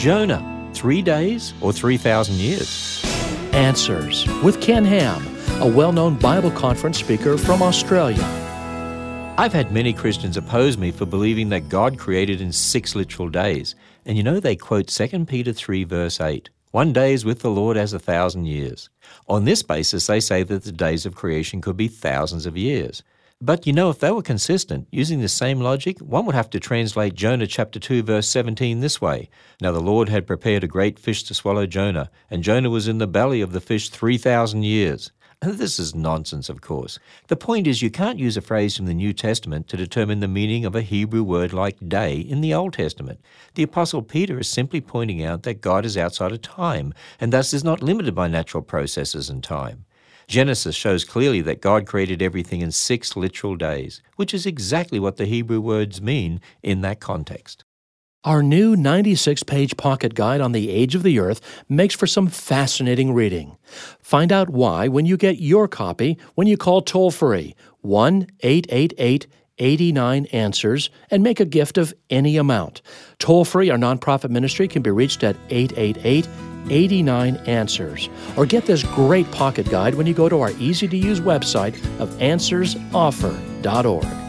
Jonah, 3 days or 3,000 years? Answers with Ken Ham, a well-known Bible conference speaker from Australia. I've had many Christians oppose me for believing that God created in 6 literal days. And you know they quote 2 Peter 3 verse 8. 1 day is with the Lord as 1,000 years. On this basis, they say that the days of creation could be thousands of years. But you know, if they were consistent, using the same logic, one would have to translate Jonah chapter 2 verse 17 this way. Now the Lord had prepared a great fish to swallow Jonah, and Jonah was in the belly of the fish 3,000 years. And this is nonsense, of course. The point is you can't use a phrase from the New Testament to determine the meaning of a Hebrew word like day in the Old Testament. The Apostle Peter is simply pointing out that God is outside of time, and thus is not limited by natural processes and time. Genesis shows clearly that God created everything in 6 literal days, which is exactly what the Hebrew words mean in that context. Our new 96-page pocket guide on the age of the earth makes for some fascinating reading. Find out why when you get your copy when you call toll-free 1-888-89-ANSWERS and make a gift of any amount. Toll-free, our nonprofit ministry can be reached at 888-89-ANSWERS. Or get this great pocket guide when you go to our easy-to-use website of answersoffer.org.